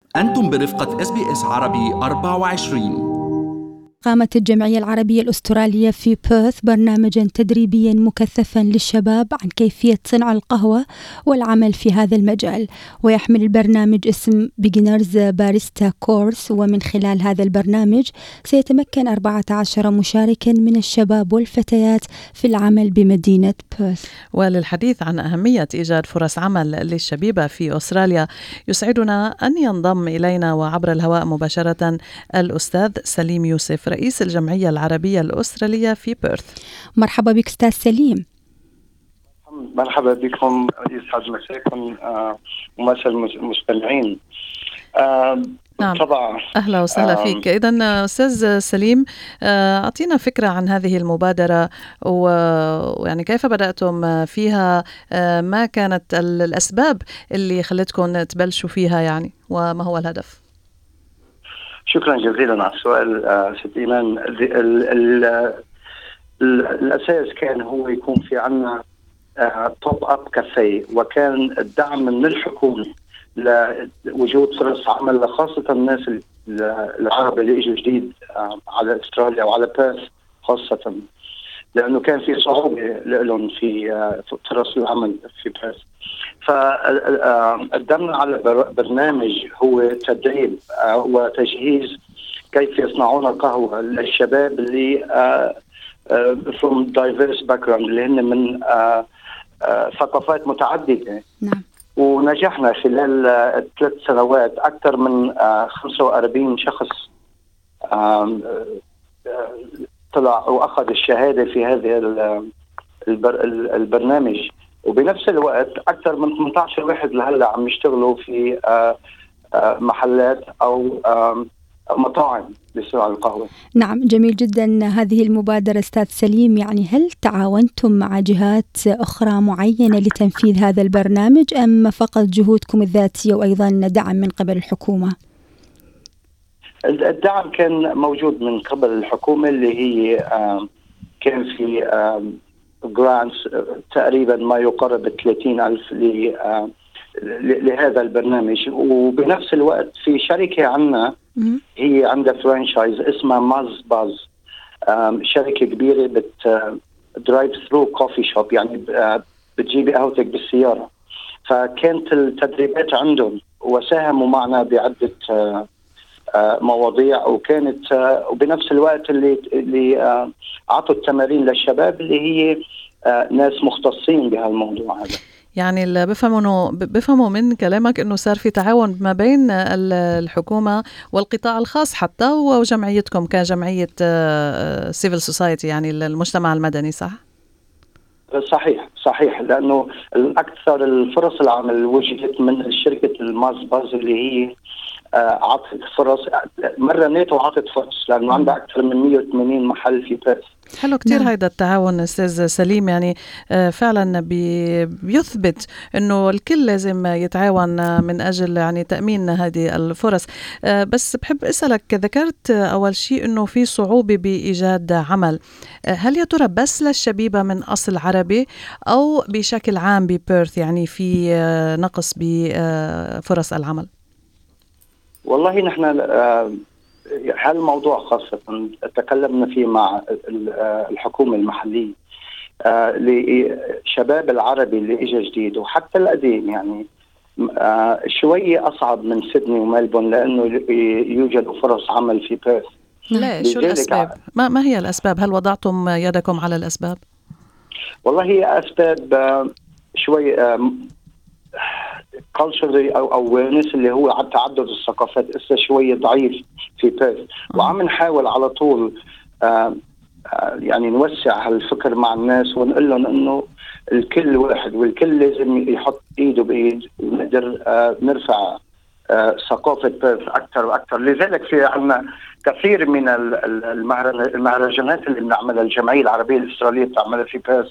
أنتم برفقة SBS عربي 24. قامت الجمعية العربية الأسترالية في بيرث برنامجا تدريبيا مكثفا للشباب عن كيفية صنع القهوة والعمل في هذا المجال، ويحمل البرنامج اسم Beginners Barista Course. ومن خلال هذا البرنامج سيتمكن 14 مشاركا من الشباب والفتيات في العمل بمدينة بيرث. وللحديث عن أهمية إيجاد فرص عمل للشبيبة في أستراليا يسعدنا أن ينضم إلينا وعبر الهواء مباشرة الأستاذ سليم يوسف رئيس الجمعية العربية الأسترالية في بيرث. مرحبا بك أستاذ سليم. مرحبا بكم، يسعد مساكم ومساء المستمعين. نعم. طبعا أهلا وسهلا فيك. إذن أستاذ سليم، أعطينا فكرة عن هذه المبادرة ويعني كيف بدأتم فيها، ما كانت الأسباب اللي خلتكم تبلشوا فيها يعني، وما هو الهدف؟ شكرا جزيلا على السؤال ست إيمان. الأساس كان هو يكون في عنا توب أب كافيه، وكان الدعم من الحكومة لوجود فرص عمل خاصة الناس العرب اللي اجوا جديد على استراليا وعلى بيرث خاصة، لأنه كان في صعوبة لهم في فرص العمل في بيرث. فقدمنا على برنامج هو تدريب وتجهيز كيف يصنعون القهوة للشباب اللي from diverse background، اللي هن من ثقافات متعددة. نعم. ونجحنا خلال 3 سنوات أكثر من 45 شخص طلع وأخذ الشهادة في هذا البرنامج، وبنفس الوقت أكثر من 18 واحد لهلا عم يشتغلوا في محلات أو مطاعم لصناعة القهوة. نعم، جميل جدا هذه المبادرة أستاذ سليم. يعني هل تعاونتم مع جهات أخرى معينة لتنفيذ هذا البرنامج، أم فقط جهودكم الذاتية وأيضا دعم من قبل الحكومة؟ الدعم كان موجود من قبل الحكومة، اللي هي كان في جرانتس تقريبا ما يقارب 30,000 لهذا البرنامج. وبنفس الوقت في شركة عنا هي عندها فرانشايز اسمها ماز باز، شركة كبيرة درايف ثرو كوفي شوب، يعني بتجيبي قهوتك بالسيارة. فكانت التدريبات عندهم وساهموا معنا بعدة مواضيع، وكانت وبنفس الوقت اللي عطوا التمارين للشباب اللي هي ناس مختصين بهالموضوع هذا. يعني اللي بفهموا من كلامك انه صار في تعاون ما بين الحكومة والقطاع الخاص حتى، وجمعيتكم كجمعية سيفل سوسايتي، يعني المجتمع المدني، صح؟ صحيح، لأنه الأكثر الفرص العمل وجدت من شركة الماز باز، اللي هي عطت فرص مرة نيتو، عطت فرص لأنه عندها أكثر من 180 محل في بيرث. حلو كتير هيدا التعاون أستاذ سليم. يعني فعلا بيثبت أنه الكل لازم يتعاون من أجل يعني تأمين هذه الفرص. بس بحب أسألك، ذكرت أول شيء أنه في صعوبة بإيجاد عمل، هل يا ترى بس للشبيبة من أصل عربي أو بشكل عام ببيرث يعني في نقص بفرص العمل؟ والله نحن هالموضوع خاصة تكلمنا فيه مع الحكومة المحلية لشباب العربي اللي اجى جديد وحتى القديم، يعني شوية أصعب من سيدني وملبون لأنه يوجد فرص عمل في بيرث. لا، شو الأسباب؟ ما هي الأسباب؟ هل وضعتم يدكم على الأسباب؟ والله هي أسباب شوي culturally أو awareness، اللي هو على تعدد الثقافات إسا شوية ضعيف في بيرث. وعم نحاول على طول يعني نوسع هالفكر مع الناس ونقول لهم إنه الكل واحد والكل لازم يحط إيده بإيد ونقدر نرفع ثقافة بيرث أكثر وأكثر. لذلك في عنا كثير من المهرجانات اللي بنعملها، الجمعية العربية الأسترالية بتعملها في بيرث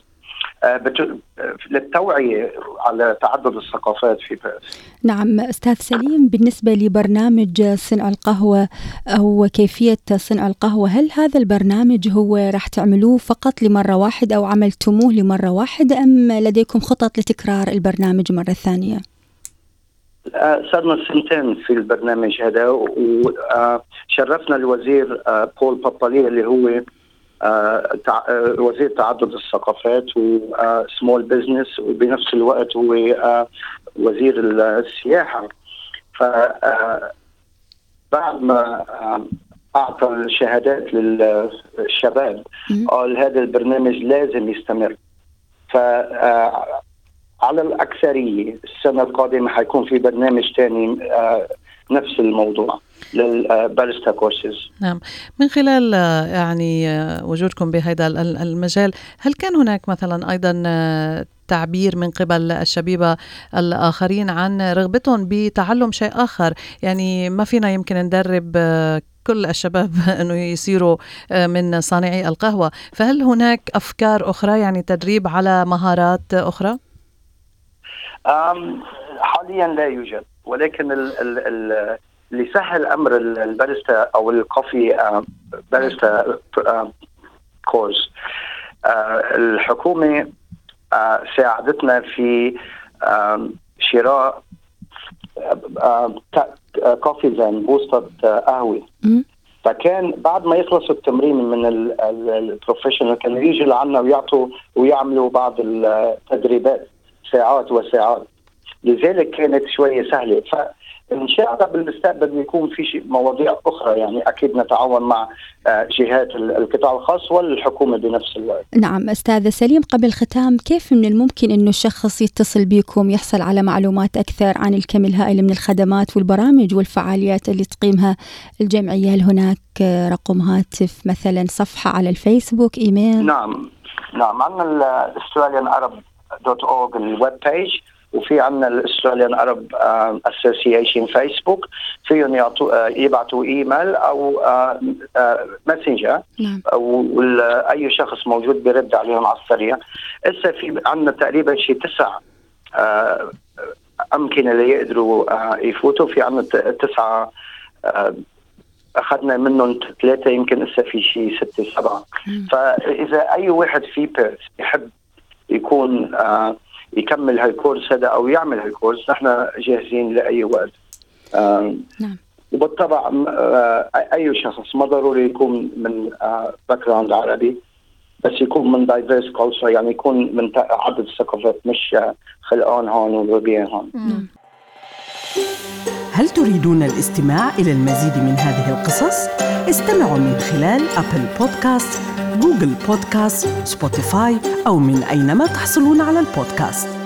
للتوعية على تعدد الثقافات في بيرث. نعم أستاذ سليم، بالنسبة لبرنامج صنع القهوة أو كيفية صنع القهوة، هل هذا البرنامج هو راح تعملوه فقط لمرة واحدة أو عملتموه لمرة واحدة، أم لديكم خطط لتكرار البرنامج مرة ثانية؟ صرنا سنتين في البرنامج هذا، وشرفنا الوزير بول بابالي اللي هو وزير تعدد الثقافات وسمول بزنس، وبنفس الوقت هو وزير السياحة. فبعد ما أعطى الشهادات للشباب قال هذا البرنامج لازم يستمر. على الأكثرية السنة القادمة حيكون في برنامج تاني نفس الموضوع للباريستا كورسز. نعم. من خلال يعني وجودكم بهذا المجال، هل كان هناك مثلا أيضا تعبير من قبل الشبيبة الآخرين عن رغبتهم بتعلم شيء آخر؟ يعني ما فينا يمكن ندرب كل الشباب أنه يصيروا من صانعي القهوة، فهل هناك أفكار أخرى، يعني تدريب على مهارات أخرى؟ حاليا لا يوجد، ولكن اللي سهل أمر الباريستا أو الكوفي باريستا كورس، الحكومة ساعدتنا في شراء كوفي فان بوسطة قهوة. فكان بعد ما يخلصوا التمرين من البروفيشنال كانوا يجوا لعنا ويعملوا بعض التدريبات ساعات وساعات، لذلك كانت شوية سهلة. فإن شاء الله بالمستقبل يكون في مواضيع أخرى، يعني أكيد نتعاون مع جهات القطاع الخاص والحكومة بنفس الوقت. نعم أستاذ سليم، قبل الختام، كيف من الممكن أنه الشخص يتصل بكم يحصل على معلومات أكثر عن الكم الهائل من الخدمات والبرامج والفعاليات اللي تقيمها الجمعية؟ هل هناك رقم هاتف مثلا، صفحة على الفيسبوك، إيميل؟ نعم عندنا australianarab.org الويب بيج، وفي عندنا الأستراليان عرب أسوسيشن فيسبوك، فيهم يبعتوا إيميل أو ماسنجر، أو أي شخص موجود بيرد عليهم على السريع. إسا في عندنا تقريبا شيء 9 أمكنة اللي يقدروا يفوتوا في. عندنا 9 أخذنا منهم 3، يمكن إسا في شيء 6 7. فإذا أي واحد في بيرث يحب يكون يكمل هالكورس هذا أو يعمل هالكورس، نحن جاهزين لأي وقت. نعم. وبالطبع أي شخص ما ضروري يكون من باك جراوند عربي، بس يكون من دايفيرس كولتشر، يعني يكون من عدد الثقافات، مش خلقان هون وربيان هون. هل تريدون الاستماع إلى المزيد من هذه القصص؟ استمعوا من خلال أبل بودكاست، جوجل بودكاست، سبوتيفاي، أو من أينما تحصلون على البودكاست.